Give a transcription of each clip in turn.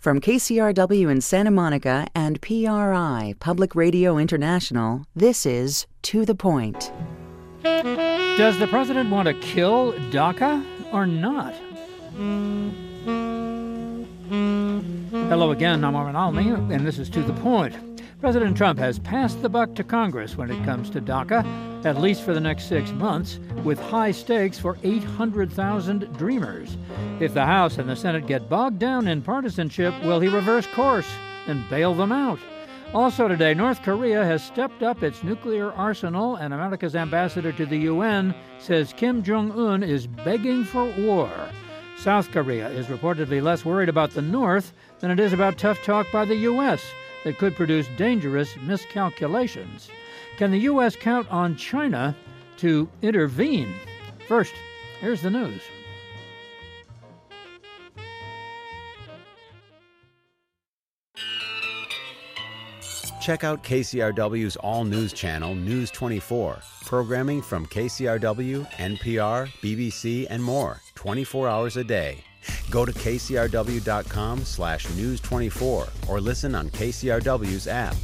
From KCRW in Santa Monica and PRI, Public Radio International, this is To the Point. Does the president want to kill DACA or not? Hello again, I'm Armin Almy, and this is To the Point. President Trump has passed the buck to Congress when it comes to DACA, at least for the next 6 months, with high stakes for 800,000 dreamers. If the House and the Senate get bogged down in partisanship, will he reverse course and bail them out? Also today, North Korea has stepped up its nuclear arsenal, and America's ambassador to the UN says Kim Jong-un is begging for war. South Korea is reportedly less worried about the North than it is about tough talk by the U.S. that could produce dangerous miscalculations. Can the U.S. count on China to intervene? First, here's the news. Check out KCRW's all-news channel, News 24. Programming from KCRW, NPR, BBC, and more, 24 hours a day. Go to kcrw.com/news24 or listen on KCRW's app.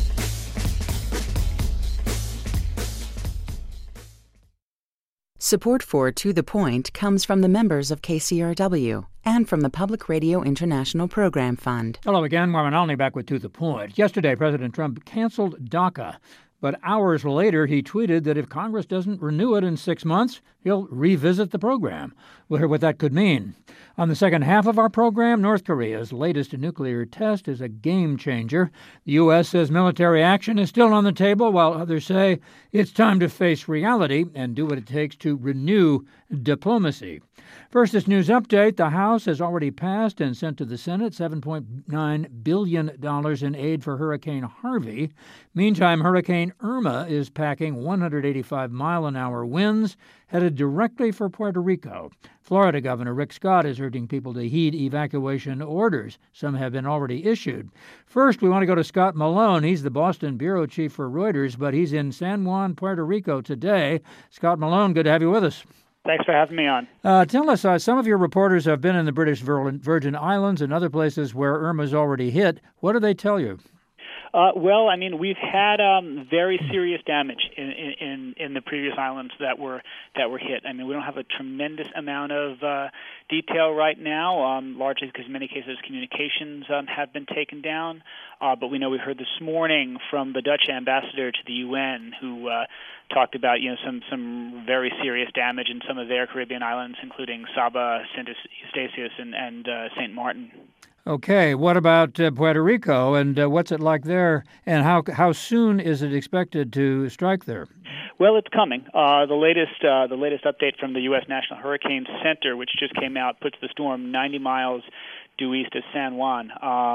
Support for To the Point comes from the members of KCRW and from the Public Radio International Program Fund. Hello again, Marvin Alney back with To the Point. Yesterday, President Trump canceled DACA, but hours later he tweeted that if Congress doesn't renew it in 6 months, he'll revisit the program. We'll hear what that could mean. On the second half of our program, North Korea's latest nuclear test is a game changer. The U.S. says military action is still on the table, while others say it's time to face reality and do what it takes to renew diplomacy. First, this news update. The House has already passed and sent to the Senate $7.9 billion in aid for Hurricane Harvey. Meantime, Hurricane Irma is packing 185-mile-an-hour winds headed directly for Puerto Rico. Florida Governor Rick Scott is urging people to heed evacuation orders. Some have been already issued. First, we want to go to Scott Malone. He's the Boston bureau chief for Reuters, but he's in San Juan, Puerto Rico today. Scott Malone, good to have you with us. Thanks for having me on. Tell us, some of your reporters have been in the British Virgin Islands and other places where Irma's already hit. What do they tell you? Well, I mean, we've had very serious damage in the previous islands that were hit. I mean, we don't have a tremendous amount of detail right now, largely because in many cases communications have been taken down. But we know we heard this morning from the Dutch ambassador to the UN, who talked about some very serious damage in some of their Caribbean islands, including Saba, Saint Eustatius, and Saint Martin. Okay, what about Puerto Rico, and what's it like there, and how soon is it expected to strike there? Well, it's coming. The latest update from the U.S. National Hurricane Center, which just came out, puts the storm 90 miles due east of San Juan.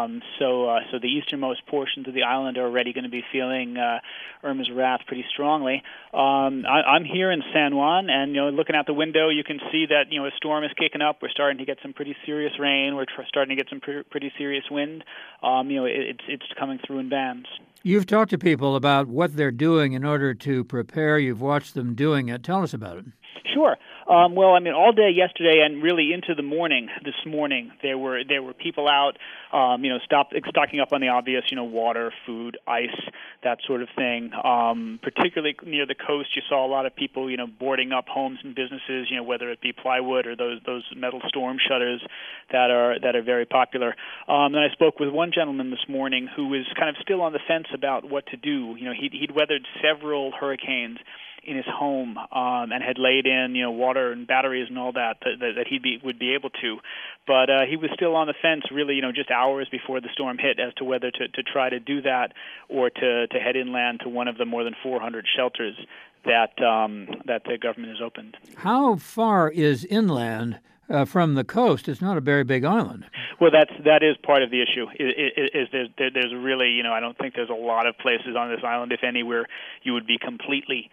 So the easternmost portions of the island are already going to be feeling Irma's wrath pretty strongly. I'm here in San Juan, and looking out the window, you can see that a storm is kicking up. We're starting to get some pretty serious rain. We're starting to get some pretty serious wind. It's coming through in bands. You've talked to people about what they're doing in order to prepare. You've watched them doing it. Tell us about it. Sure. Well, I mean, all day yesterday and really into the morning this morning, there were people out, stocking up on the obvious, water, food, ice, that sort of thing. Particularly near the coast, you saw a lot of people, boarding up homes and businesses, whether it be plywood or those metal storm shutters that are very popular. Then I spoke with one gentleman this morning who was kind of still on the fence about what to do. He'd weathered several hurricanes in his home and had laid in water and batteries and all that he would be able to, but he was still on the fence really just hours before the storm hit as to whether to try to do that or to head inland to one of the more than 400 shelters that the government has opened. How far is inland from the coast? It's not a very big island. Well, that is part of the issue. There's really I don't think there's a lot of places on this island, if anywhere, you would be completely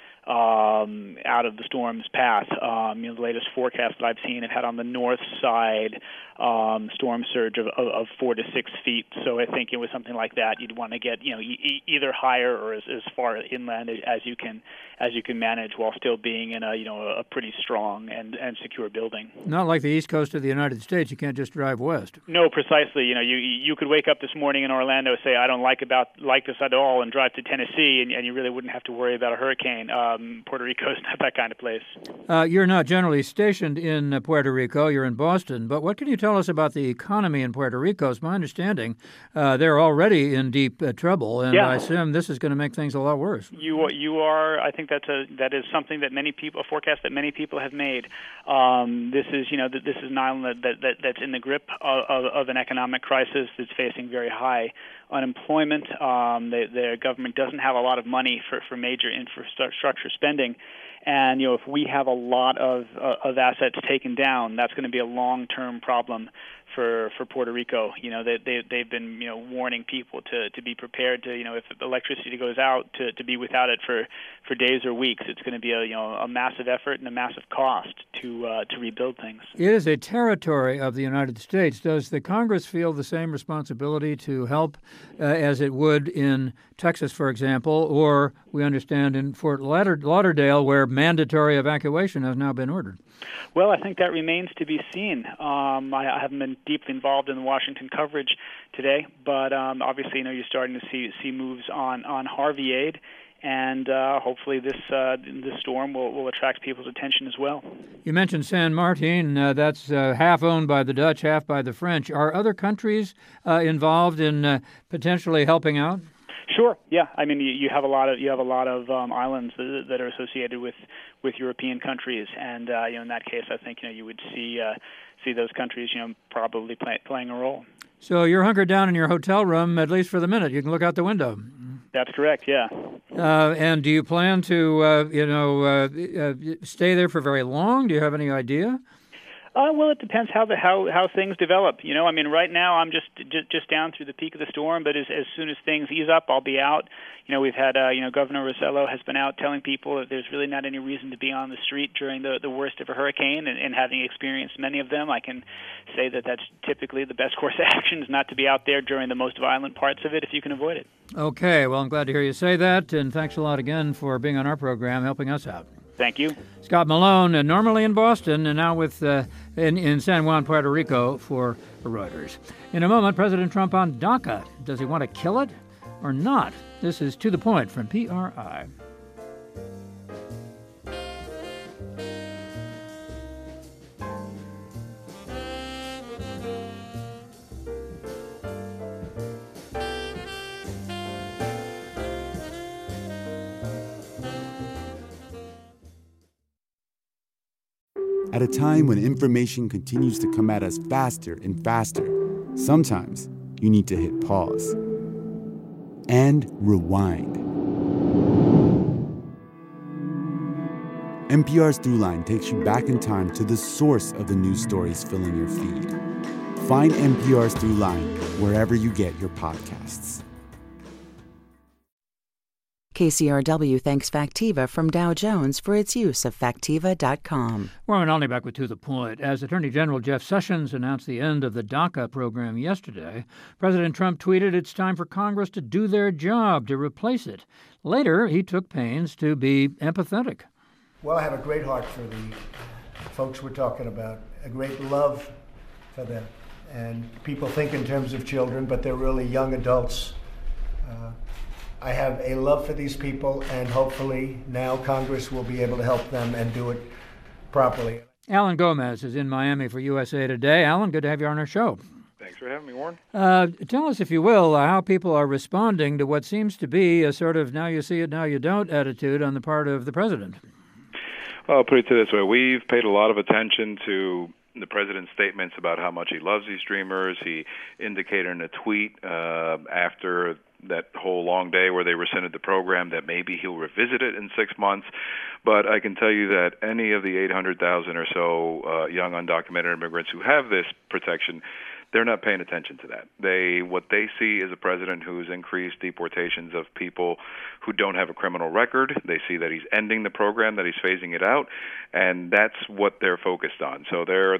out of the storm's path. The latest forecast that I've seen, it had on the north side storm surge of 4 to 6 feet. So I think it was something like that. You'd want to get either higher or as far inland as you can manage while still being in a pretty strong and secure building. Not like the east coast of the United States. You can't just drive west. No, precisely. You could wake up this morning in Orlando, say I don't like this at all, and drive to Tennessee, and you really wouldn't have to worry about a hurricane. Puerto Rico's not that kind of place. You're not generally stationed in Puerto Rico. You're in Boston. But what can you tell us about the economy in Puerto Rico? It's my understanding they're already in deep trouble, and I assume this is going to make things a lot worse. You are. I think that is something that a forecast that many people have made. This is an island that's in the grip of an economic crisis that's facing very high unemployment. The government doesn't have a lot of money for major infrastructure spending. And if we have a lot of assets taken down, that's going to be a long-term problem for Puerto Rico. They've been warning people to be prepared to if electricity goes out to be without it for days or weeks. It's going to be a massive effort and a massive cost to rebuild things. It is a territory of the United States. Does the Congress feel the same responsibility to help as it would in Texas, for example, or we understand in Fort Lauderdale, where mandatory evacuation has now been ordered? Well, I think that remains to be seen. I haven't been deeply involved in the Washington coverage today, but obviously, you're starting to see moves on Harvey aid, and hopefully this storm will attract people's attention as well. You mentioned San Martin. That's half owned by the Dutch, half by the French. Are other countries involved in potentially helping out? Sure. Yeah. I mean, you have a lot of islands that are associated with European countries, and in that case, I think you would see those countries probably playing a role. So you're hunkered down in your hotel room, at least for the minute. You can look out the window. That's correct. Yeah. And do you plan to stay there for very long? Do you have any idea? Well, it depends how things develop. I mean, right now I'm just down through the peak of the storm, but as soon as things ease up, I'll be out. We've had Governor Rossello has been out telling people that there's really not any reason to be on the street during the worst of a hurricane, and having experienced many of them, I can say that that's typically the best course of action is not to be out there during the most violent parts of it if you can avoid it. Okay, well, I'm glad to hear you say that, and thanks a lot again for being on our program, helping us out. Thank you. Scott Malone, normally in Boston, and now with in San Juan, Puerto Rico for Reuters. In a moment, President Trump on DACA. Does he want to kill it or not? This is To the Point from PRI. At a time when information continues to come at us faster and faster, sometimes you need to hit pause and rewind. NPR's Throughline takes you back in time to the source of the news stories filling your feed. Find NPR's Throughline wherever you get your podcasts. KCRW thanks Factiva from Dow Jones for its use of Factiva.com. Warren Olney back with To the Point. As Attorney General Jeff Sessions announced the end of the DACA program yesterday, President Trump tweeted it's time for Congress to do their job to replace it. Later, he took pains to be empathetic. Well, I have a great heart for the folks we're talking about, a great love for them. And people think in terms of children, but they're really young adults. I have a love for these people, and hopefully now Congress will be able to help them and do it properly. Alan Gomez is in Miami for USA Today. Alan, good to have you on our show. Thanks for having me, Warren. Tell us, if you will, how people are responding to what seems to be a sort of now you see it, now you don't attitude on the part of the president. Well, I'll put it to this way. We've paid a lot of attention to the president's statements about how much he loves these streamers. He indicated in a tweet after that whole long day where they rescinded the program that maybe he'll revisit it in 6 months. But I can tell you that any of the 800,000 or so young undocumented immigrants who have this protection, they're not paying attention to that. What they see is a president who's increased deportations of people who don't have a criminal record. They see that he's ending the program, that he's phasing it out, and that's what they're focused on. So they're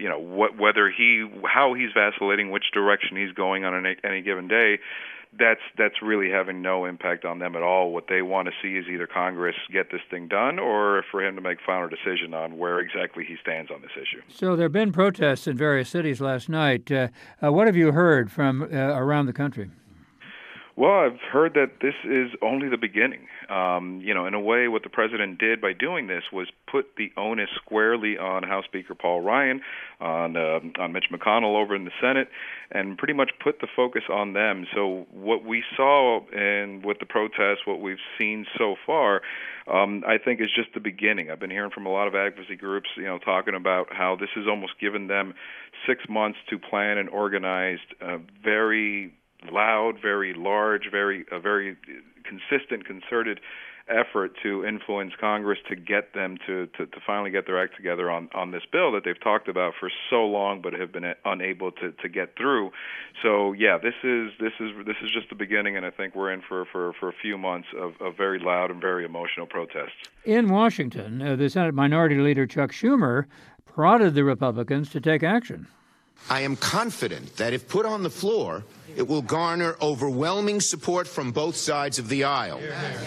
how he's vacillating, which direction he's going on any given day. That's really having no impact on them at all. What they want to see is either Congress get this thing done or for him to make final decision on where exactly he stands on this issue. So there have been protests in various cities last night. What have you heard from around the country? Well, I've heard that this is only the beginning. In a way, what the president did by doing this was put the onus squarely on House Speaker Paul Ryan, on Mitch McConnell over in the Senate, and pretty much put the focus on them. So what we saw and with the protests, what we've seen so far, I think is just the beginning. I've been hearing from a lot of advocacy groups, talking about how this has almost given them 6 months to plan and organize very loud, very large, very consistent, concerted effort to influence Congress to get them to finally get their act together on this bill that they've talked about for so long but have been unable to get through. So yeah, this is just the beginning, and I think we're in for a few months of very loud and very emotional protests. In Washington, the Senate Minority Leader Chuck Schumer prodded the Republicans to take action. I am confident that if put on the floor, it will garner overwhelming support from both sides of the aisle.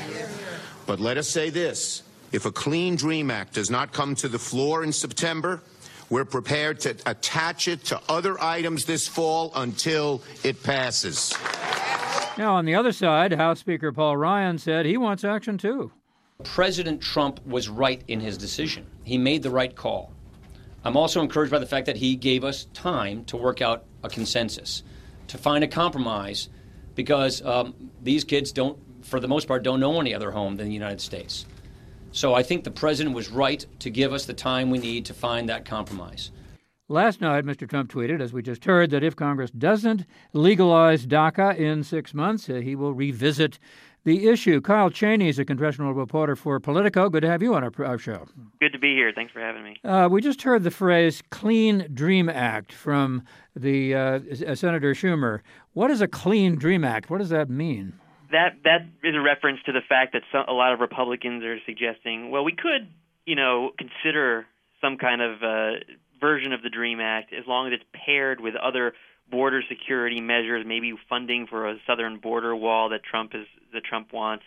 But let us say this. If a Clean Dream Act does not come to the floor in September, we're prepared to attach it to other items this fall until it passes. Now, on the other side, House Speaker Paul Ryan said he wants action, too. President Trump was right in his decision. He made the right call. I'm also encouraged by the fact that he gave us time to work out a consensus, to find a compromise, because these kids for the most part, don't know any other home than the United States. So I think the president was right to give us the time we need to find that compromise. Last night, Mr. Trump tweeted, as we just heard, that if Congress doesn't legalize DACA in 6 months, he will revisit the issue. Kyle Cheney is a congressional reporter for Politico. Good to have you on our show. Good to be here. Thanks for having me. We just heard the phrase Clean Dream Act from the Senator Schumer. What is a Clean Dream Act? What does that mean? That is a reference to the fact that a lot of Republicans are suggesting, well, we could, consider some kind of version of the Dream Act as long as it's paired with other border security measures, maybe funding for a southern border wall that Trump wants.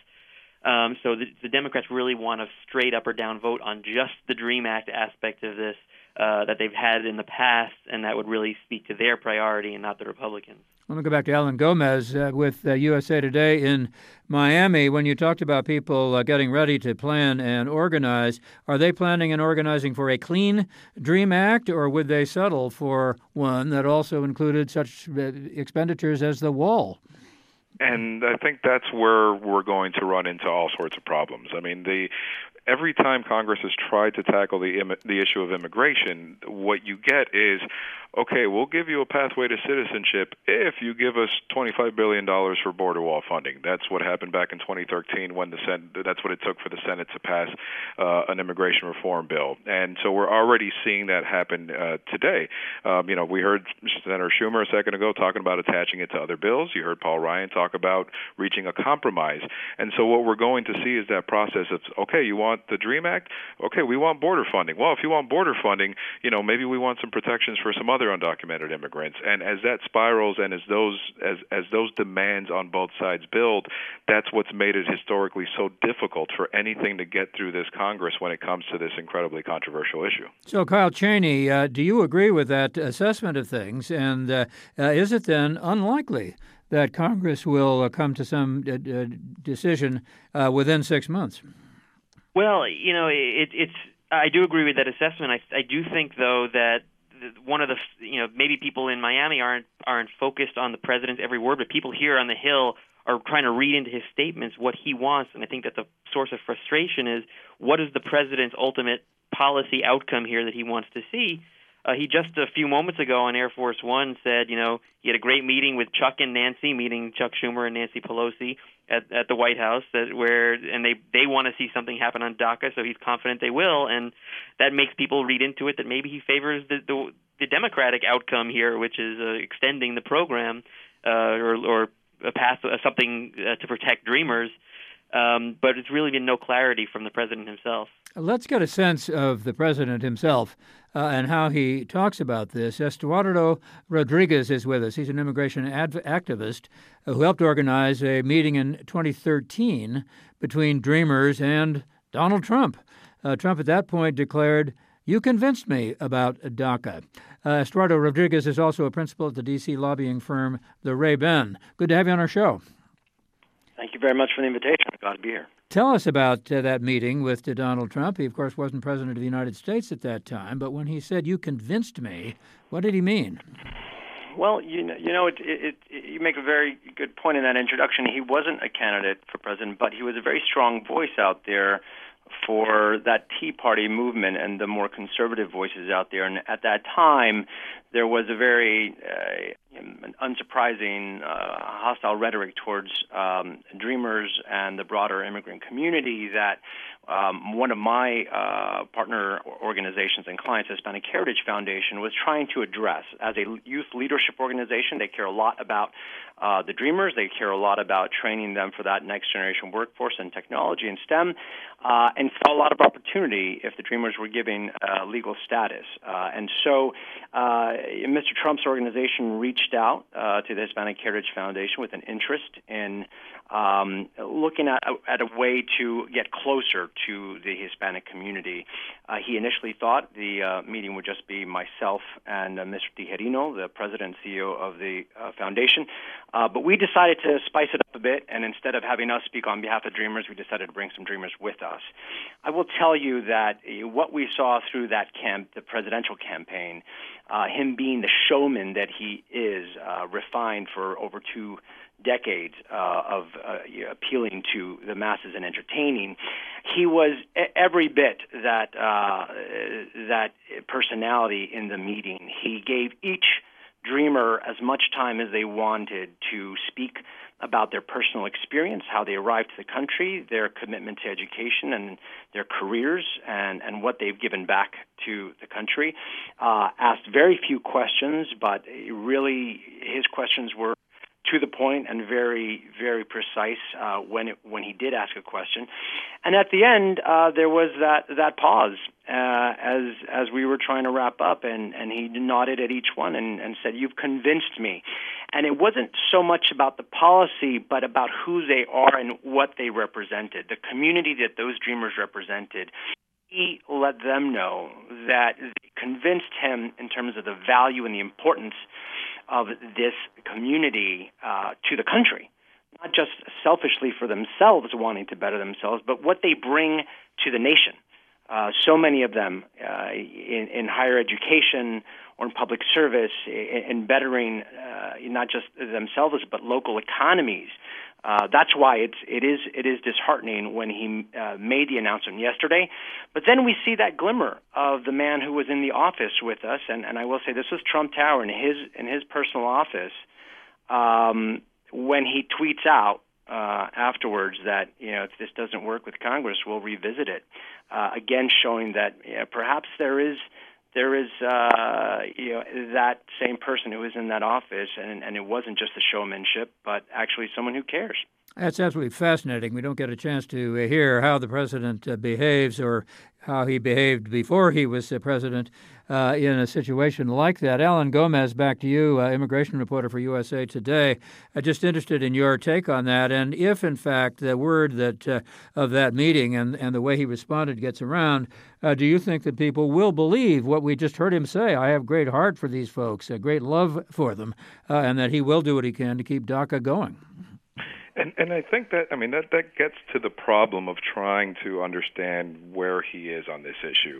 So the Democrats really want a straight up or down vote on just the Dream Act aspect of this that they've had in the past, and that would really speak to their priority and not the Republicans. Let me go back to Alan Gomez with USA Today in Miami. When you talked about people getting ready to plan and organize, are they planning and organizing for a clean Dream Act, or would they settle for one that also included such expenditures as the wall? And I think that's where we're going to run into all sorts of problems. I mean, every time Congress has tried to tackle the issue of immigration, what you get is, okay, we'll give you a pathway to citizenship if you give us $25 billion for border wall funding. That's what happened back in 2013 when that's what it took for the Senate to pass an immigration reform bill. And so we're already seeing that happen today. We heard Senator Schumer a second ago talking about attaching it to other bills. You heard Paul Ryan talk about reaching a compromise. And so what we're going to see is that process of, okay, you want the DREAM Act? Okay, we want border funding. Well, if you want border funding, maybe we want some protections for some other undocumented immigrants. And as that spirals and as those demands on both sides build, that's what's made it historically so difficult for anything to get through this Congress when it comes to this incredibly controversial issue. So, Kyle Cheney, do you agree with that assessment of things? And is it then unlikely that Congress will come to some decision within 6 months? Well, I do agree with that assessment. I do think, though, that one of the, maybe people in Miami aren't focused on the president's every word, but people here on the Hill are trying to read into his statements what he wants. And I think that the source of frustration is, what is the president's ultimate policy outcome here that he wants to see? He just a few moments ago on Air Force One said, he had a great meeting with Chuck and Nancy, meeting Chuck Schumer and Nancy Pelosi at the White House, and they want to see something happen on DACA, so he's confident they will, and that makes people read into it that maybe he favors the Democratic outcome here, which is extending the program or a path, something to protect Dreamers. But it's really been no clarity from the president himself. Let's get a sense of the president himself and how he talks about this. Eduardo Rodriguez is with us. He's an immigration activist who helped organize a meeting in 2013 between Dreamers and Donald Trump. Trump at that point declared, "You convinced me about DACA." Eduardo Rodriguez is also a principal at the D.C. lobbying firm, the Ray-Ban. Good to have you on our show. Thank you very much for the invitation. Glad to be here. Tell us about that meeting with Donald Trump. He, of course, wasn't president of the United States at that time, but when he said, "You convinced me," what did he mean? Well, you make a very good point in that introduction. He wasn't a candidate for president, but he was a very strong voice out there for that Tea Party movement and the more conservative voices out there. And at that time, there was a very unsurprising hostile rhetoric towards Dreamers and the broader immigrant community that one of my partner organizations and clients, Hispanic Heritage Foundation, was trying to address. As a youth leadership organization, they care a lot about the Dreamers. They care a lot about training them for that next generation workforce and technology and STEM, and saw a lot of opportunity if the Dreamers were given legal status. And so Mr. Trump's organization reached out to the Hispanic Heritage Foundation with an interest in looking at a way to get closer to the Hispanic community. He initially thought the meeting would just be myself and Mr. Tijerino, the president and CEO of the foundation. But we decided to spice it up a bit, and instead of having us speak on behalf of Dreamers, we decided to bring some Dreamers with us. I will tell you that what we saw through that the presidential campaign, him being the showman that he is, refined for over 2 decades of appealing to the masses and entertaining, he was every bit that personality in the meeting. He gave each Dreamer as much time as they wanted to speak about their personal experience, how they arrived to the country, their commitment to education and their careers, and what they've given back to the country. Asked very few questions, but really his questions were to the point and very, very precise when he did ask a question. And at the end, there was that pause as we were trying to wrap up, and he nodded at each one and said, "You've convinced me." And it wasn't so much about the policy, but about who they are and what they represented, the community that those Dreamers represented. He let them know that they convinced him in terms of the value and the importance of this community to the country, not just selfishly for themselves wanting to better themselves, but what they bring to the nation. So many of them in higher education or in public service, in bettering not just themselves but local economies. That's why it is disheartening when he made the announcement yesterday. But then we see that glimmer of the man who was in the office with us, and I will say this was Trump Tower in his personal office when he tweets out afterwards that if this doesn't work with Congress, we'll revisit it. Again, showing that perhaps there is that same person who was in that office, and it wasn't just the showmanship, but actually someone who cares. That's absolutely fascinating. We don't get a chance to hear how the president behaves or how he behaved before he was president in a situation like that. Alan Gomez, back to you, immigration reporter for USA Today. Just interested in your take on that, and if, in fact, the word that of that meeting and the way he responded gets around, do you think that people will believe what we just heard him say? I have great heart for these folks, a great love for them, and that he will do what he can to keep DACA going. And I think that gets to the problem of trying to understand where he is on this issue.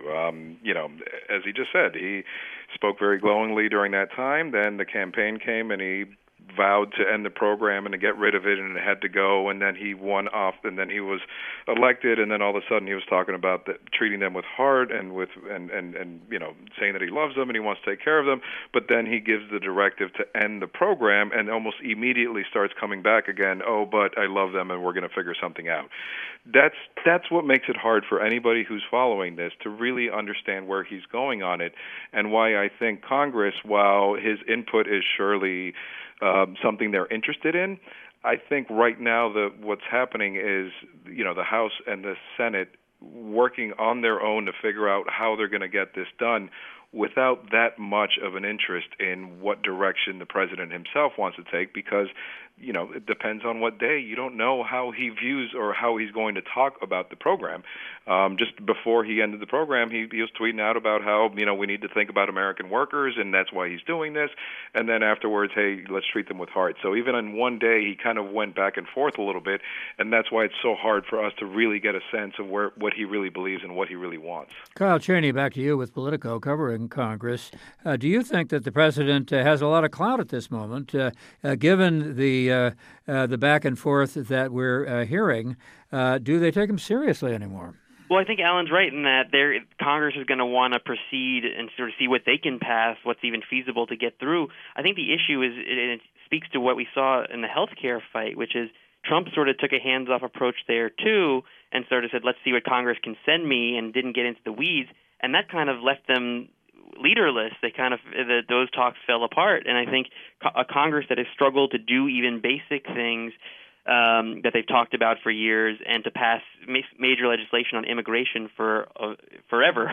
As he just said, he spoke very glowingly during that time. Then the campaign came and he vowed to end the program and to get rid of it, and it had to go, and then he won off, and then he was elected, and then all of a sudden he was talking about treating them with heart and with and saying that he loves them and he wants to take care of them, but then he gives the directive to end the program and almost immediately starts coming back again. Oh, but I love them and we're going to figure something out. That's what makes it hard for anybody who's following this to really understand where he's going on it, and why I think Congress, while his input is surely something they're interested in, I think right now what's happening is, the House and the Senate working on their own to figure out how they're going to get this done without that much of an interest in what direction the president himself wants to take, because it depends on what day. You don't know how he views or how he's going to talk about the program. Just before he ended the program, he was tweeting out about how, we need to think about American workers, and that's why he's doing this. And then afterwards, hey, let's treat them with heart. So even on one day, he kind of went back and forth a little bit, and that's why it's so hard for us to really get a sense of what he really believes and what he really wants. Kyle Cheney, back to you with Politico covering Congress. Do you think that the president has a lot of clout at this moment, given the back and forth that we're hearing? Do they take him seriously anymore? Well, I think Alan's right in that Congress is going to want to proceed and sort of see what they can pass, what's even feasible to get through. I think the issue is it speaks to what we saw in the healthcare fight, which is Trump sort of took a hands-off approach there too and sort of said, let's see what Congress can send me, and didn't get into the weeds. And that kind of left them leaderless. Those talks fell apart. And I think a Congress that has struggled to do even basic things that they've talked about for years, and to pass major legislation on immigration for forever,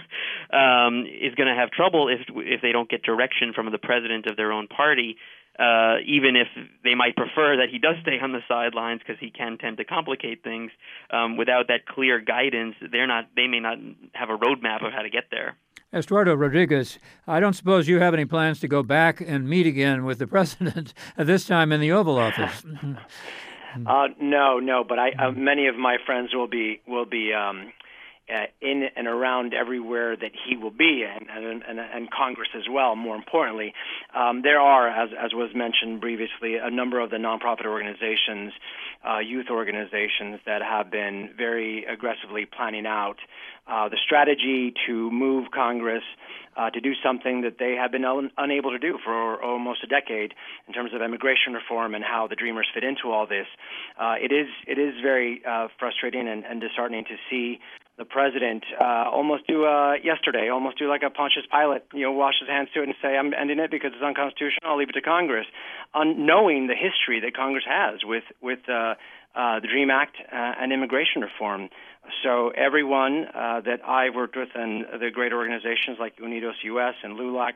is going to have trouble if they don't get direction from the president of their own party, even if they might prefer that he does stay on the sidelines, because he can tend to complicate things. Without that clear guidance, they may not have a roadmap of how to get there. Estuardo Rodriguez, I don't suppose you have any plans to go back and meet again with the president, this time in the Oval Office? No, but many of my friends will be in and around everywhere that he will be, and Congress as well. More importantly, there are, as was mentioned previously, a number of the nonprofit organizations, youth organizations that have been very aggressively planning out the strategy to move Congress to do something that they have been unable to do for almost a decade in terms of immigration reform and how the Dreamers fit into all this. It is very frustrating and disheartening to see the president almost do like a Pontius Pilate, wash his hands to it and say, I'm ending it because it's unconstitutional, I'll leave it to Congress, knowing the history that Congress has with the DREAM Act and immigration reform. So everyone that I've worked with, and the great organizations like Unidos US and LULAC,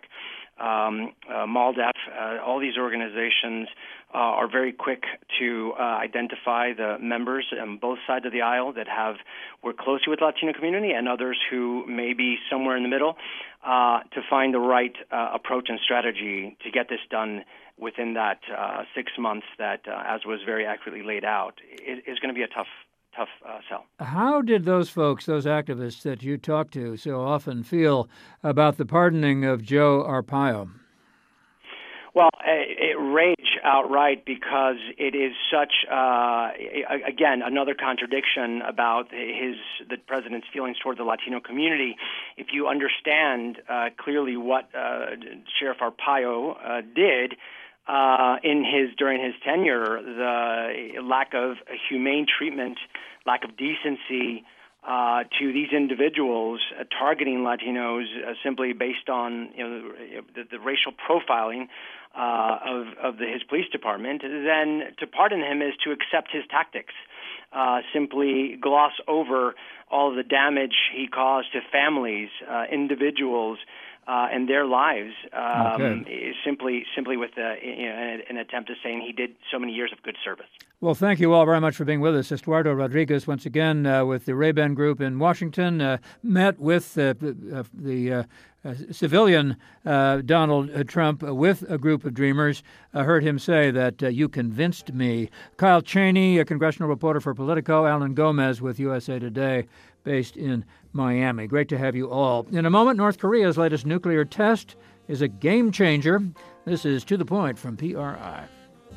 MALDEF, all these organizations are very quick to identify the members on both sides of the aisle that worked closely with the Latino community, and others who may be somewhere in the middle, to find the right approach and strategy to get this done within that 6 months that, as was very accurately laid out, is going to be a tough sell. How did those folks, those activists that you talk to so often, feel about the pardoning of Joe Arpaio? Well, it rage outright, because it is such, again, another contradiction about the president's feelings toward the Latino community. If you understand clearly what Sheriff Arpaio did during his tenure, the lack of humane treatment, lack of decency to these individuals, targeting Latinos simply based on the racial profiling of his police department, then to pardon him is to accept his tactics, simply gloss over all of the damage he caused to families, individuals, and their lives, simply with an attempt at saying he did so many years of good service. Well, thank you all very much for being with us. Estuardo Rodriguez, once again, with the Ray-Ban Group in Washington, met with the civilian Donald Trump with a group of Dreamers. Heard him say that you convinced me. Kyle Cheney, a congressional reporter for Politico. Alan Gomez with USA Today, based in Miami. Great to have you all. In a moment, North Korea's latest nuclear test is a game changer. This is To the Point from PRI.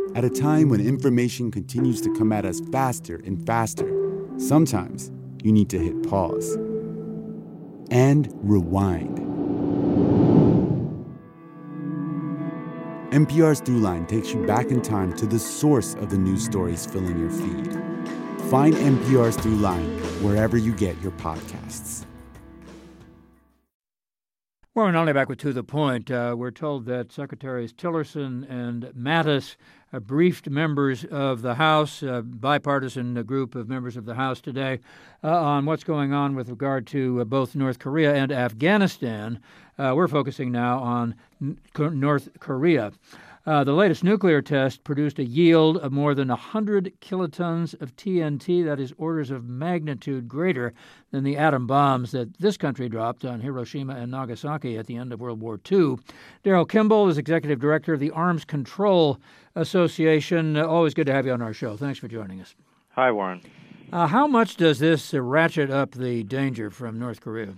At a time when information continues to come at us faster and faster, sometimes you need to hit pause and rewind. NPR's Throughline takes you back in time to the source of the news stories filling your feed. Find NPR's Throughline wherever you get your podcasts. Well, we're not only back with To the Point. We're told that Secretaries Tillerson and Mattis briefed members of the House, a bipartisan group of members of the House today, on what's going on with regard to both North Korea and Afghanistan. We're focusing now on North Korea. The latest nuclear test produced a yield of more than 100 kilotons of TNT. That is orders of magnitude greater than the atom bombs that this country dropped on Hiroshima and Nagasaki at the end of World War II. Daryl Kimball is Executive Director of the Arms Control Association. Always good to have you on our show. Thanks for joining us. Hi, Warren. How much does this ratchet up the danger from North Korea?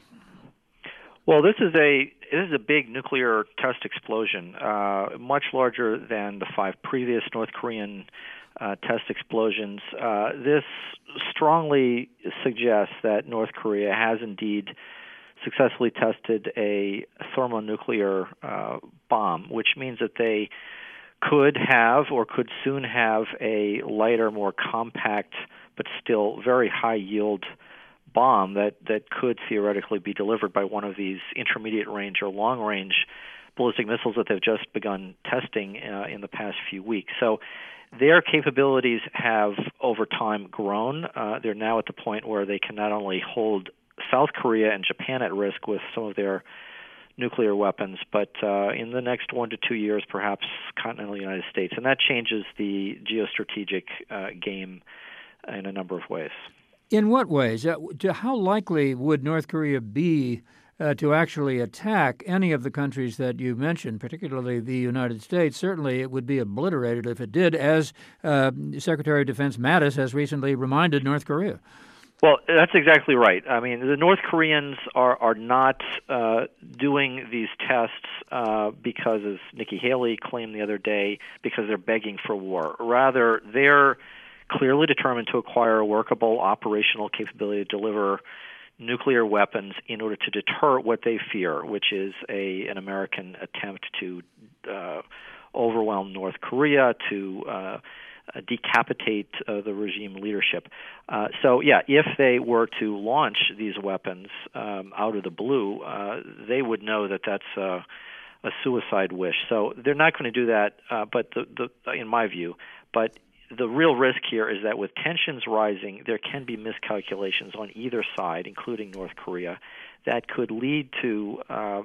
Well, this is a big nuclear test explosion, much larger than the 5 previous North Korean test explosions. This strongly suggests that North Korea has indeed successfully tested a thermonuclear bomb, which means that they could have or could soon have a lighter, more compact, but still very high-yield bomb that could theoretically be delivered by one of these intermediate-range or long-range ballistic missiles that they've just begun testing in the past few weeks. So their capabilities have, over time, grown. They're now at the point where they can not only hold South Korea and Japan at risk with some of their nuclear weapons, but in the next 1 to 2 years, perhaps continental United States. And that changes the geostrategic game in a number of ways. In what ways? How likely would North Korea be to actually attack any of the countries that you mentioned, particularly the United States? Certainly it would be obliterated if it did, as Secretary of Defense Mattis has recently reminded North Korea. Well, that's exactly right. I mean, the North Koreans are not doing these tests because, as Nikki Haley claimed the other day, because they're begging for war. Rather, they're clearly determined to acquire a workable operational capability to deliver nuclear weapons in order to deter what they fear, which is an American attempt to overwhelm North Korea, to decapitate the regime leadership. So, if they were to launch these weapons out of the blue, they would know that that's a suicide wish. So they're not going to do that, but in my view. But the real risk here is that with tensions rising, there can be miscalculations on either side, including North Korea, that could lead to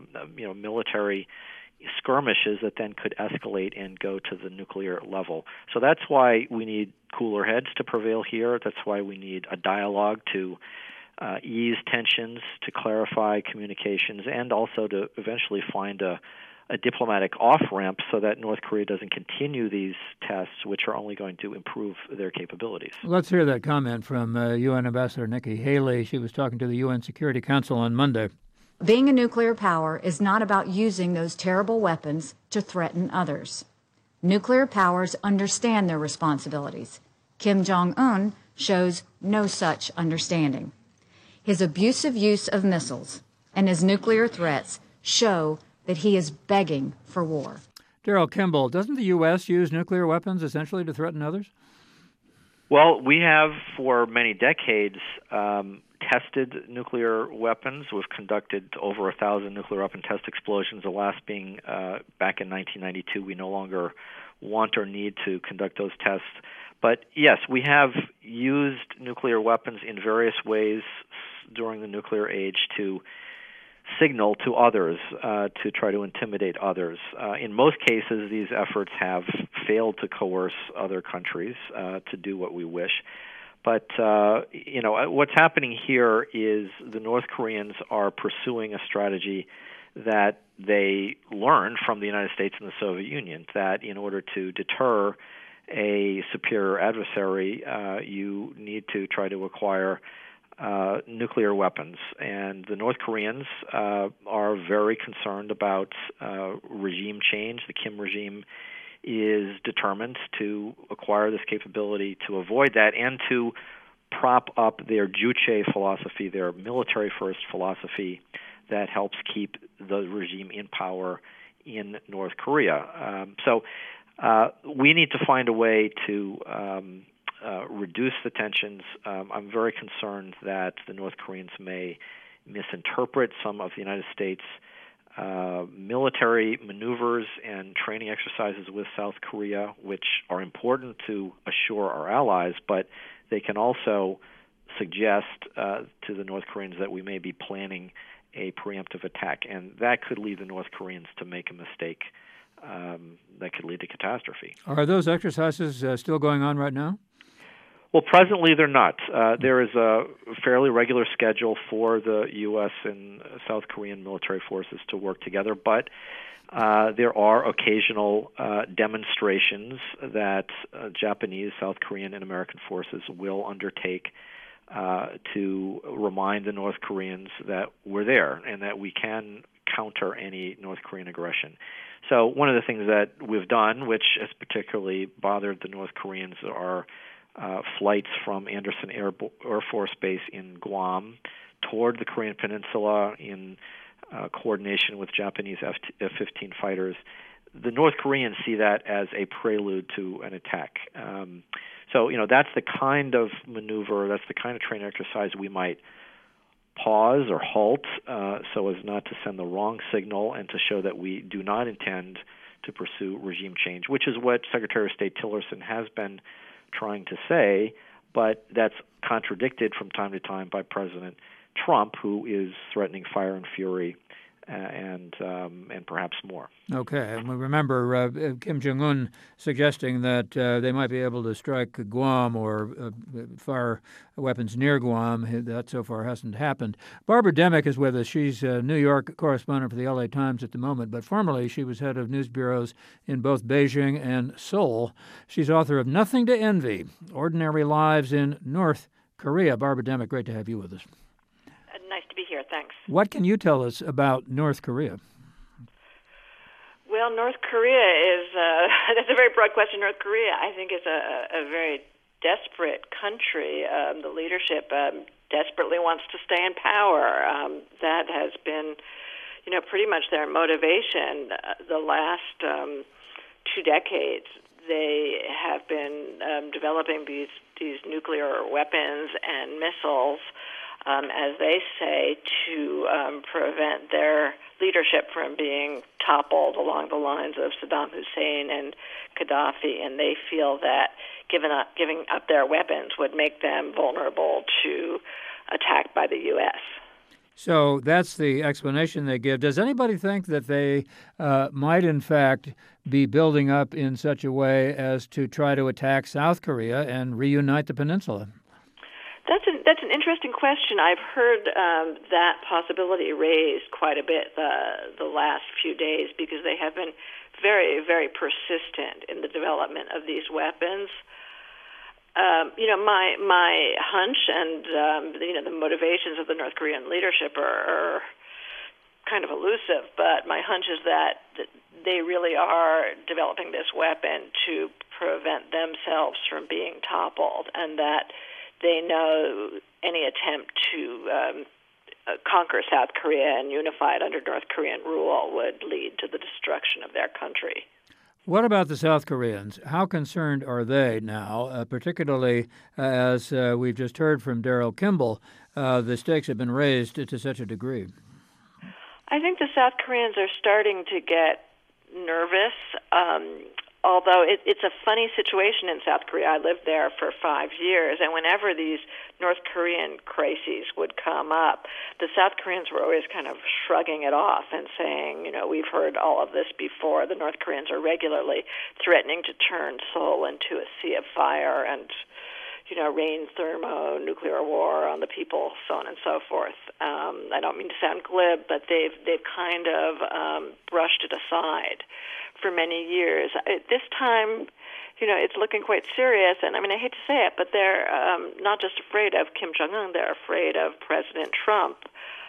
military skirmishes that then could escalate and go to the nuclear level. So that's why we need cooler heads to prevail here. That's why we need a dialogue to ease tensions, to clarify communications, and also to eventually find a diplomatic off-ramp so that North Korea doesn't continue these tests, which are only going to improve their capabilities. Let's hear that comment from UN Ambassador Nikki Haley. She was talking to the UN Security Council on Monday. Being a nuclear power is not about using those terrible weapons to threaten others. Nuclear powers understand their responsibilities. Kim Jong-un shows no such understanding. His abusive use of missiles and his nuclear threats show that he is begging for war. Daryl Kimball, doesn't the U.S. use nuclear weapons essentially to threaten others? Well, we have for many decades tested nuclear weapons. We've conducted over 1,000 nuclear weapon test explosions, the last being back in 1992. We no longer want or need to conduct those tests. But yes, we have used nuclear weapons in various ways during the nuclear age to signal to others, to try to intimidate others. In most cases, these efforts have failed to coerce other countries to do what we wish. But, what's happening here is the North Koreans are pursuing a strategy that they learned from the United States and the Soviet Union, that in order to deter a superior adversary, you need to try to acquire nuclear weapons. And the North Koreans are very concerned about regime change. The Kim regime is determined to acquire this capability to avoid that and to prop up their Juche philosophy, their military-first philosophy that helps keep the regime in power in North Korea. So we need to find a way to reduce the tensions. I'm very concerned that the North Koreans may misinterpret some of the United States military maneuvers and training exercises with South Korea, which are important to assure our allies, but they can also suggest to the North Koreans that we may be planning a preemptive attack, and that could lead the North Koreans to make a mistake that could lead to catastrophe. Are those exercises still going on right now? Well, presently they're not. There is a fairly regular schedule for the U.S. and South Korean military forces to work together, but there are occasional demonstrations that Japanese, South Korean, and American forces will undertake to remind the North Koreans that we're there and that we can counter any North Korean aggression. So one of the things that we've done, which has particularly bothered the North Koreans, are flights from Andersen Air Force Base in Guam toward the Korean Peninsula in coordination with Japanese F-15 fighters. The North Koreans see that as a prelude to an attack. So, that's the kind of maneuver, that's the kind of training exercise we might pause or halt so as not to send the wrong signal and to show that we do not intend to pursue regime change, which is what Secretary of State Tillerson has been trying to say, but that's contradicted from time to time by President Trump, who is threatening fire and fury and perhaps more. Okay, and we remember Kim Jong-un suggesting that they might be able to strike Guam or fire weapons near Guam. That so far hasn't happened. Barbara Demick is with us. She's a New York correspondent for the LA Times at the moment, but formerly she was head of news bureaus in both Beijing and Seoul. She's author of Nothing to Envy, Ordinary Lives in North Korea. Barbara Demick, great to have you with us. Nice to be here. Thanks. What can you tell us about North Korea? Well, North Korea is, that's a very broad question. North Korea, I think, is a very desperate country. The leadership desperately wants to stay in power. That has been, pretty much their motivation the last 2 decades. They have been developing these nuclear weapons and missiles, as they say, to prevent their leadership from being toppled along the lines of Saddam Hussein and Gaddafi, and they feel that giving up their weapons would make them vulnerable to attack by the U.S. So that's the explanation they give. Does anybody think that they might, in fact, be building up in such a way as to try to attack South Korea and reunite the peninsula? That's an interesting question. I've heard that possibility raised quite a bit the last few days because they have been very, very persistent in the development of these weapons. My hunch and the motivations of the North Korean leadership are kind of elusive, but my hunch is that they really are developing this weapon to prevent themselves from being toppled, and that they know any attempt to conquer South Korea and unify it under North Korean rule would lead to the destruction of their country. What about the South Koreans? How concerned are they now, particularly as we've just heard from Daryl Kimball, the stakes have been raised to such a degree? I think the South Koreans are starting to get nervous, although it's a funny situation in South Korea. I lived there for 5 years, and whenever these North Korean crises would come up, the South Koreans were always kind of shrugging it off and saying, we've heard all of this before. The North Koreans are regularly threatening to turn Seoul into a sea of fire and, rain thermonuclear war on the people, so on and so forth. I don't mean to sound glib, but they've kind of brushed it aside for many years. This time, it's looking quite serious, and I hate to say it, but they're not just afraid of Kim Jong-un, they're afraid of President Trump.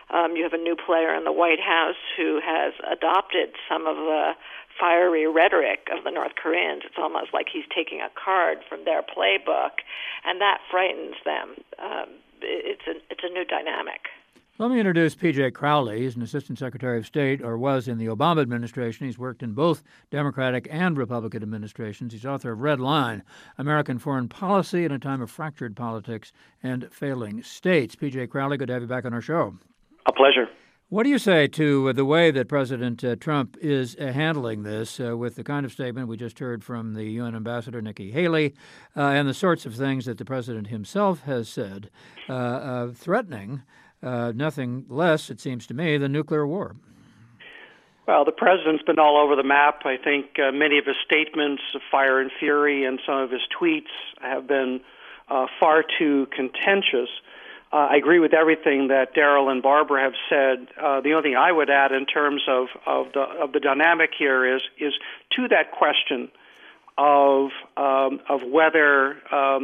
You have a new player in the White House who has adopted some of the fiery rhetoric of the North Koreans. It's almost like he's taking a card from their playbook, and that frightens them. It's a new dynamic. Let me introduce P.J. Crowley. He's an Assistant Secretary of State, or was in the Obama administration. He's worked in both Democratic and Republican administrations. He's author of Red Line, American Foreign Policy in a Time of Fractured Politics and Failing States. P.J. Crowley, good to have you back on our show. A pleasure. What do you say to the way that President Trump is handling this with the kind of statement we just heard from the UN Ambassador Nikki Haley and the sorts of things that the president himself has said, threatening nothing less, it seems to me, than nuclear war? Well, the president's been all over the map. I think many of his statements of fire and fury and some of his tweets have been far too contentious. I agree with everything that Daryl and Barbara have said. The only thing I would add in terms of the dynamic here is to that question of whether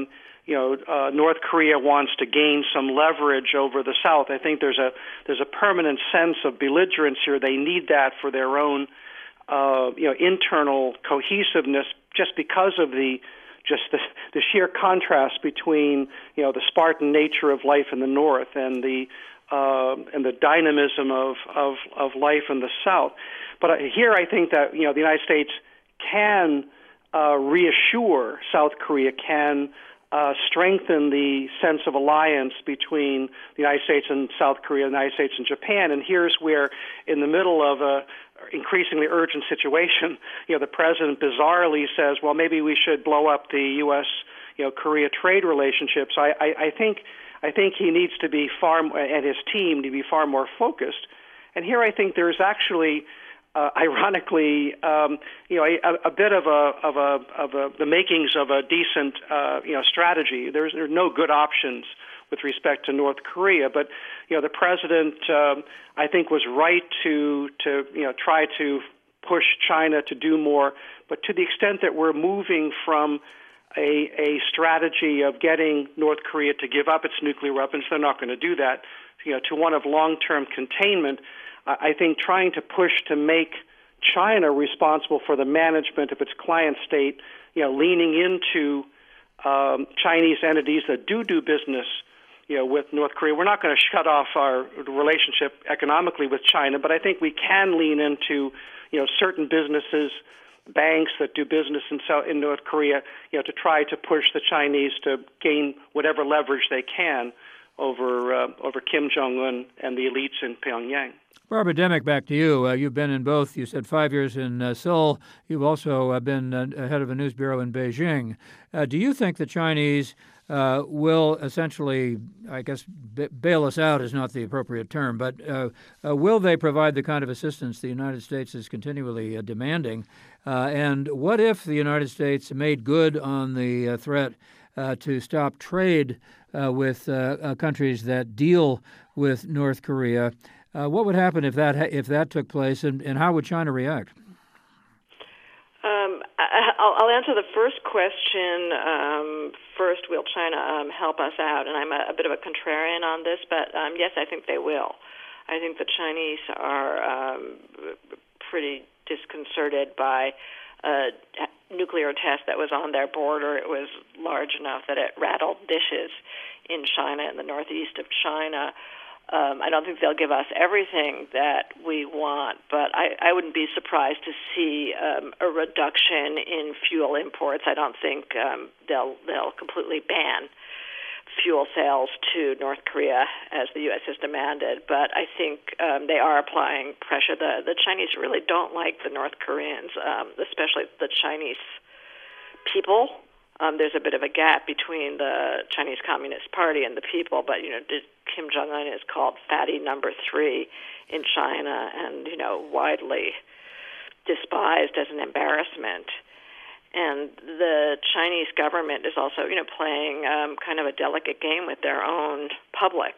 North Korea wants to gain some leverage over the South. I think there's a permanent sense of belligerence here. They need that for their own internal cohesiveness, just because of the sheer contrast between the Spartan nature of life in the North and the dynamism of life in the South. But here I think that the United States can reassure South Korea, can strengthen the sense of alliance between the United States and South Korea, the United States and Japan. And here's where, in the middle of a increasingly urgent situation, the president bizarrely says, well, maybe we should blow up the U.S. Korea trade relationships. I think he needs to be and his team to be far more focused. And here I think there's actually, ironically, a bit of the makings of a decent, strategy. There's no good options with respect to North Korea, but the president, I think, was right to try to push China to do more. But to the extent that we're moving from a strategy of getting North Korea to give up its nuclear weapons, they're not going to do that. To one of long-term containment, I think trying to push to make China responsible for the management of its client state, leaning into Chinese entities that do business, with North Korea. We're not going to shut off our relationship economically with China, but I think we can lean into, certain businesses, banks that do business in North Korea, to try to push the Chinese to gain whatever leverage they can over Kim Jong-un and the elites in Pyongyang. Barbara Demick, back to you. You've been in both, you said 5 years in Seoul. You've also been head of a news bureau in Beijing. Do you think the Chinese will essentially, I guess, bail us out is not the appropriate term, but will they provide the kind of assistance the United States is continually demanding? And what if the United States made good on the threat to stop trade with countries that deal with North Korea? What would happen if that took place, and how would China react? I'll answer the first question first. Will China help us out? And I'm a bit of a contrarian on this, but yes, I think they will. I think the Chinese are pretty disconcerted by a nuclear test that was on their border. It was large enough that it rattled dishes in China, in the northeast of China. I don't think they'll give us everything that we want, but I wouldn't be surprised to see a reduction in fuel imports. I don't think they'll completely ban fuel sales to North Korea as the U.S. has demanded, but I think they are applying pressure. The Chinese really don't like the North Koreans, especially the Chinese people. There's a bit of a gap between the Chinese Communist Party and the people, but Kim Jong-un is called fatty number 3 in China, and widely despised as an embarrassment. And the Chinese government is also playing kind of a delicate game with their own public.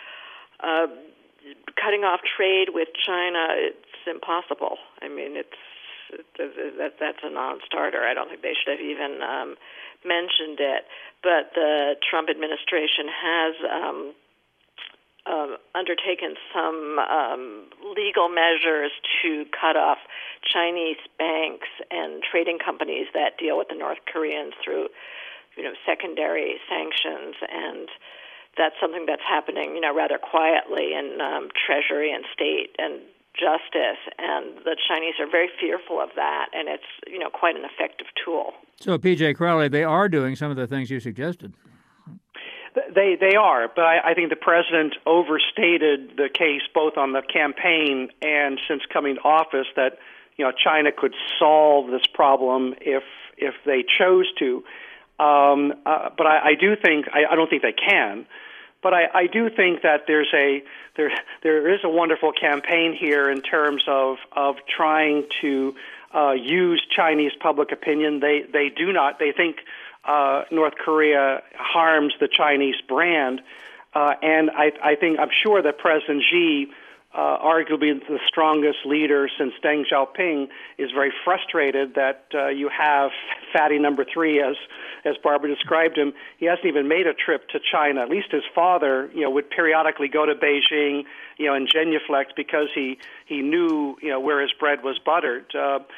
Cutting off trade with China, it's impossible. I mean, that's a non-starter. I don't think they should have even mentioned it. But the Trump administration has undertaken some legal measures to cut off Chinese banks and trading companies that deal with the North Koreans through, secondary sanctions, and that's something that's happening, rather quietly in Treasury and State and Justice, and the Chinese are very fearful of that, and it's, quite an effective tool. So, P.J. Crowley, they are doing some of the things you suggested. They are, but I think the president overstated the case both on the campaign and since coming to office that China could solve this problem if they chose to. But I do think I don't think they can. But I do think that there is a wonderful campaign here in terms of trying to use Chinese public opinion. They do not. They think North Korea harms the Chinese brand, and I'm sure that President Xi, arguably the strongest leader since Deng Xiaoping, is very frustrated that you have fatty number 3, as Barbara described him. He hasn't even made a trip to China. At least his father, would periodically go to Beijing, and genuflect because he knew, where his bread was buttered.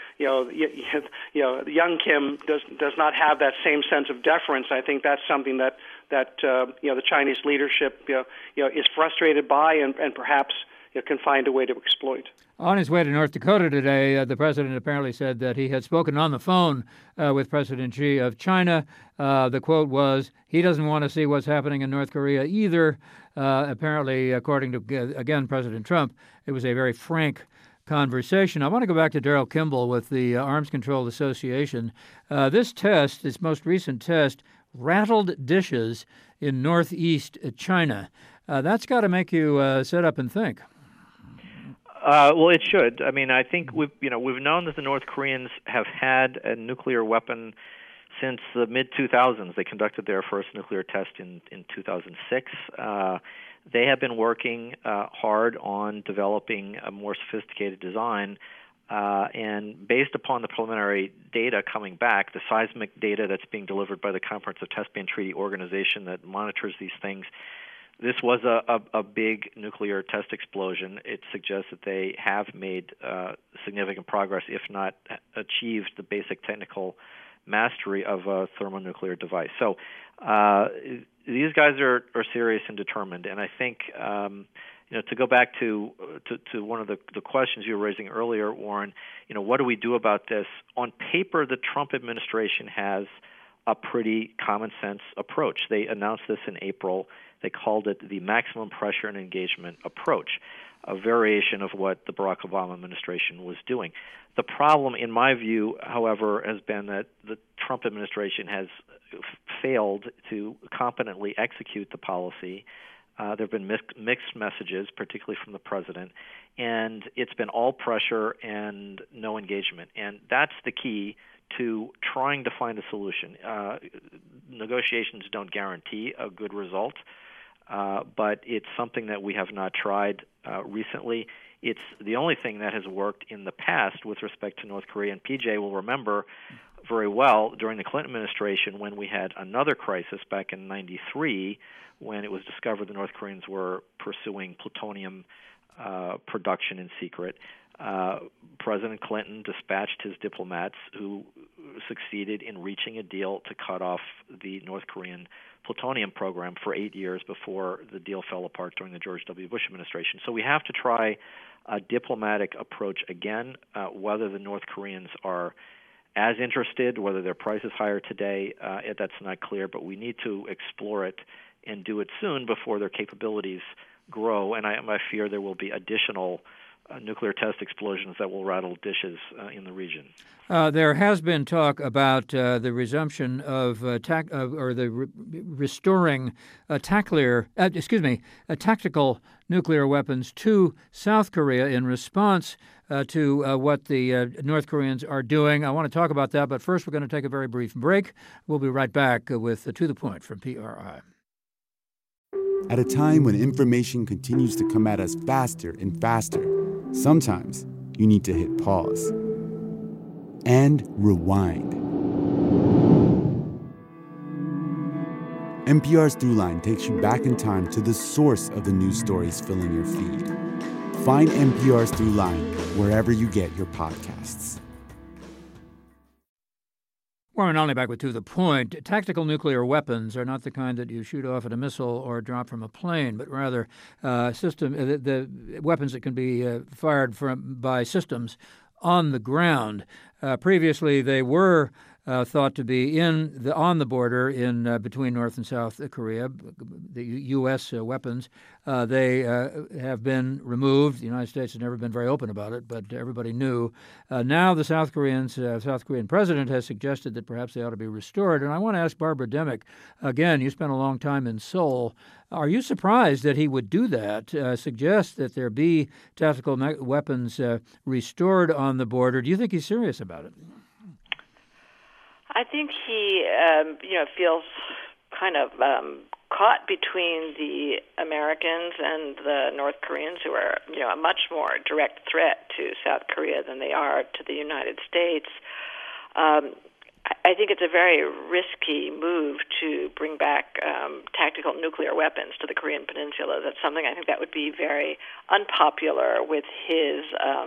Young Kim does not have that same sense of deference. I think that's something that the Chinese leadership, is frustrated by and perhaps can find a way to exploit. On his way to North Dakota today, the president apparently said that he had spoken on the phone with President Xi of China. The quote was, he doesn't want to see what's happening in North Korea either. Apparently, according to, again, President Trump, it was a very frank conversation. I want to go back to Daryl Kimball with the Arms Control Association. This most recent test, rattled dishes in northeast China. That's got to make you sit up and think. Well, it should. I mean, I think we've known that the North Koreans have had a nuclear weapon since the mid-2000s. They conducted their first nuclear test in 2006. They have been working hard on developing a more sophisticated design, and based upon the preliminary data coming back, the seismic data that's being delivered by the Comprehensive Test Ban Treaty Organization that monitors these things, this was a big nuclear test explosion. It suggests that they have made significant progress, if not achieved the basic technical mastery of a thermonuclear device. So these guys are serious and determined. And I think, to go back to one of the questions you were raising earlier, Warren, what do we do about this? On paper, the Trump administration has a pretty common sense approach. They announced this in April. They called it the maximum pressure and engagement approach, a variation of what the Barack Obama administration was doing. The problem, in my view, however, has been that the Trump administration has failed to competently execute the policy. There have been mixed messages, particularly from the president, and it's been all pressure and no engagement. And that's the key to trying to find a solution. Negotiations don't guarantee a good result, but it's something that we have not tried recently. It's the only thing that has worked in the past with respect to North Korea. And PJ will remember very well during the Clinton administration when we had another crisis back in '93 when it was discovered the North Koreans were pursuing plutonium production in secret. President Clinton dispatched his diplomats who succeeded in reaching a deal to cut off the North Korean plutonium program for 8 years before the deal fell apart during the George W. Bush administration. So we have to try a diplomatic approach again, whether the North Koreans are as interested, whether their price is higher today, that's not clear, but we need to explore it and do it soon before their capabilities grow. And I fear there will be additional nuclear test explosions that will rattle dishes in the region. There has been talk about the resumption of restoring tactical nuclear weapons to South Korea in response to what the North Koreans are doing. I want to talk about that, but first we're going to take a very brief break. We'll be right back with To the Point from PRI. At a time when information continues to come at us faster and faster, sometimes you need to hit pause and rewind. NPR's Throughline takes you back in time to the source of the news stories filling your feed. Find NPR's Throughline wherever you get your podcasts. Warren Olney back with To the Point. Tactical nuclear weapons are not the kind that you shoot off at a missile or drop from a plane, but rather the weapons that can be fired by systems on the ground. Previously, they were thought to be on the border in between North and South Korea, the U.S. Weapons. They have been removed. The United States has never been very open about it, but everybody knew. Now the South Korean president has suggested that perhaps they ought to be restored. And I want to ask Barbara Demick, again, you spent a long time in Seoul. Are you surprised that he would do that, suggest that there be tactical weapons restored on the border? Do you think he's serious about it? I think he, feels kind of caught between the Americans and the North Koreans, who are, a much more direct threat to South Korea than they are to the United States. I think it's a very risky move to bring back tactical nuclear weapons to the Korean Peninsula. That's something I think that would be very unpopular with his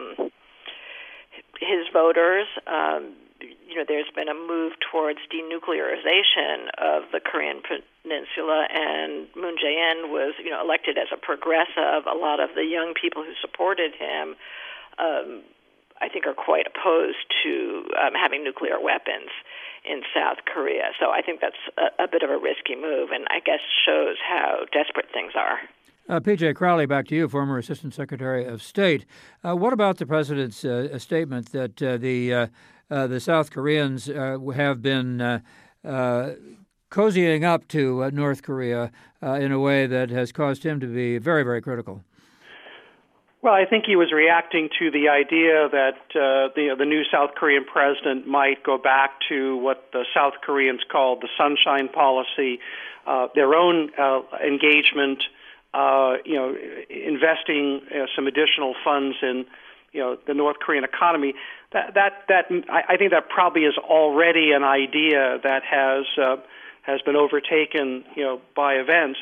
voters. There's been a move towards denuclearization of the Korean Peninsula, and Moon Jae-in was, elected as a progressive. A lot of the young people who supported him, I think, are quite opposed to having nuclear weapons in South Korea. So I think that's a bit of a risky move, and I guess shows how desperate things are. P.J. Crowley, back to you, former Assistant Secretary of State. What about the president's statement that the South Koreans have been cozying up to North Korea in a way that has caused him to be very, very critical? Well, I think he was reacting to the idea that the new South Korean president might go back to what the South Koreans called the Sunshine Policy, their own engagement, investing some additional funds in the North Korean economy. I think that probably is already an idea that has been overtaken by events.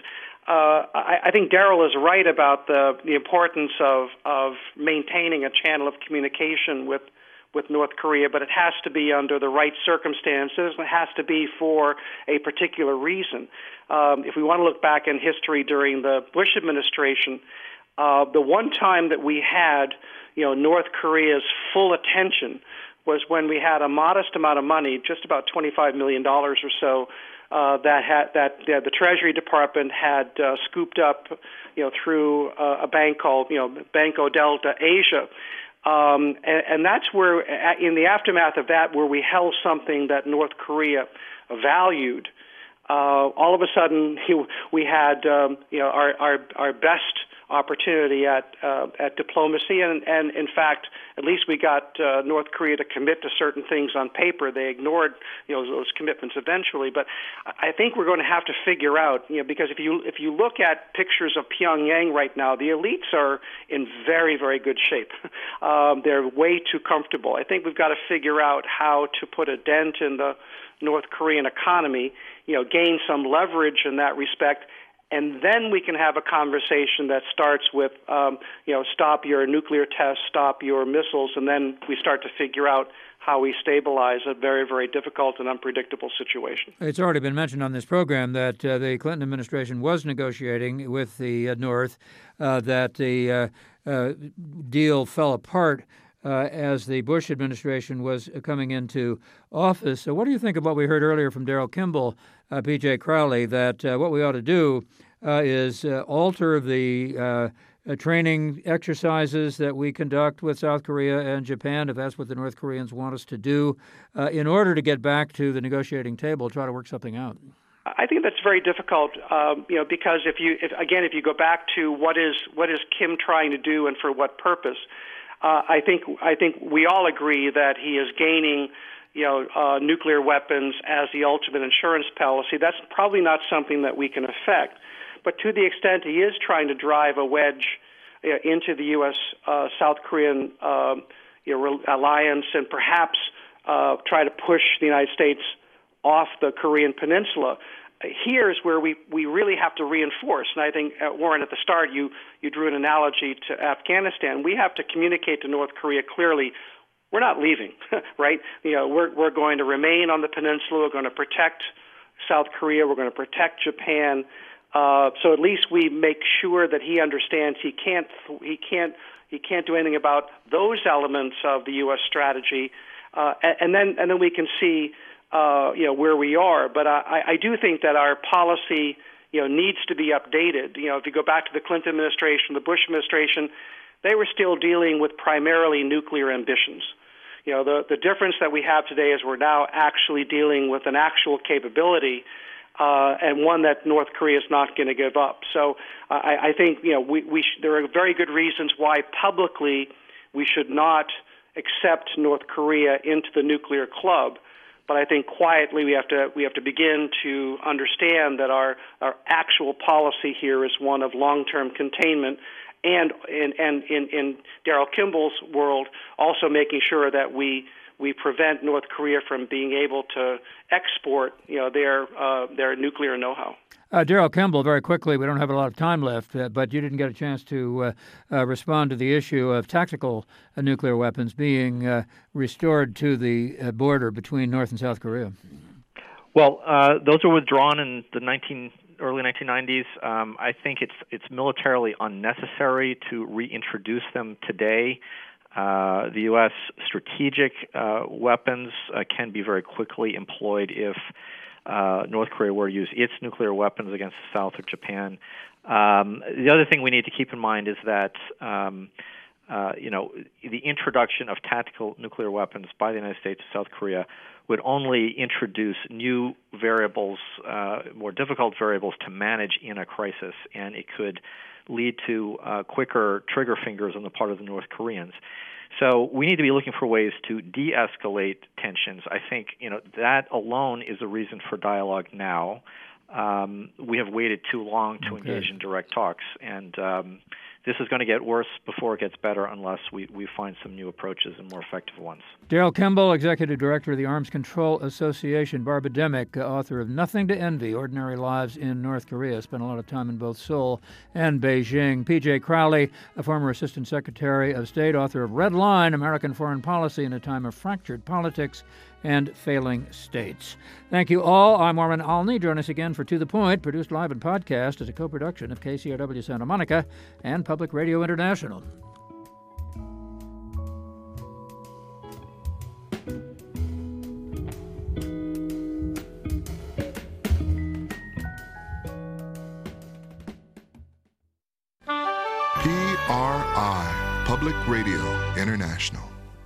I think Darrell is right about the importance of maintaining a channel of communication with North Korea, but it has to be under the right circumstances. It has to be for a particular reason. If we want to look back in history during the Bush administration, the one time that we had North Korea's full attention was when we had a modest amount of money, just about $25 million or so, that the Treasury Department had scooped up, through a bank called, Banco Delta Asia, and that's where, in the aftermath of that, where we held something that North Korea valued. All of a sudden, we had, our best opportunity at diplomacy, and in fact, at least we got North Korea to commit to certain things on paper. They ignored those commitments eventually, but I think we're going to have to figure out, because if you look at pictures of Pyongyang right now, the elites are in very, very good shape. They're way too comfortable. I think we've got to figure out how to put a dent in the North Korean economy, gain some leverage in that respect. And then we can have a conversation that starts with, stop your nuclear tests, stop your missiles, and then we start to figure out how we stabilize a very, very difficult and unpredictable situation. It's already been mentioned on this program that the Clinton administration was negotiating with the North, that the deal fell apart as the Bush administration was coming into office. So what do you think of what we heard earlier from Darrell Kimball, P.J. Crowley, that what we ought to do is alter the training exercises that we conduct with South Korea and Japan, if that's what the North Koreans want us to do, in order to get back to the negotiating table, try to work something out? I think that's very difficult, because if you go back to what is Kim trying to do and for what purpose, I think we all agree that he is gaining, nuclear weapons as the ultimate insurance policy. That's probably not something that we can affect. But to the extent he is trying to drive a wedge into the U.S.-South Korean alliance, and perhaps try to push the United States off the Korean Peninsula, here's where we really have to reinforce. And I think, Warren, at the start, you drew an analogy to Afghanistan. We have to communicate to North Korea clearly, we're not leaving, right? We're going to remain on the peninsula. We're going to protect South Korea. We're going to protect Japan. So at least we make sure that he understands he can't do anything about those elements of the U.S. strategy, and then we can see where we are. But I do think that our policy needs to be updated. If you go back to the Clinton administration, the Bush administration, they were still dealing with primarily nuclear ambitions. The difference that we have today is we're now actually dealing with an actual capability, and one that North Korea is not going to give up. So I think there are very good reasons why publicly we should not accept North Korea into the nuclear club. But I think quietly we have to begin to understand that our actual policy here is one of long-term containment, and in Daryl Kimball's world, also making sure that we prevent North Korea from being able to export their nuclear know-how. Daryl Kimball, very quickly, we don't have a lot of time left, but you didn't get a chance to respond to the issue of tactical nuclear weapons being restored to the border between North and South Korea. Well, those were withdrawn in the early 1990s. I think it's militarily unnecessary to reintroduce them today. The U.S. strategic weapons can be very quickly employed if North Korea were to use its nuclear weapons against the South or Japan. The other thing we need to keep in mind is that the introduction of tactical nuclear weapons by the United States to South Korea would only introduce new variables, more difficult variables to manage in a crisis, and it could lead to quicker trigger fingers on the part of the North Koreans. So we need to be looking for ways to de-escalate tensions. I think that alone is a reason for dialogue now. We have waited too long to engage in direct talks, and this is going to get worse before it gets better unless we find some new approaches and more effective ones. Daryl Kimball, Executive Director of the Arms Control Association. Barbara Demick, author of Nothing to Envy, Ordinary Lives in North Korea. Spent a lot of time in both Seoul and Beijing. P.J. Crowley, a former Assistant Secretary of State, author of Red Line, American Foreign Policy in a Time of Fractured Politics and Failing States. Thank you all. I'm Warren Alney. Join us again for To the Point, produced live and podcast as a co-production of KCRW Santa Monica and Public Radio International. PRI, Public Radio International.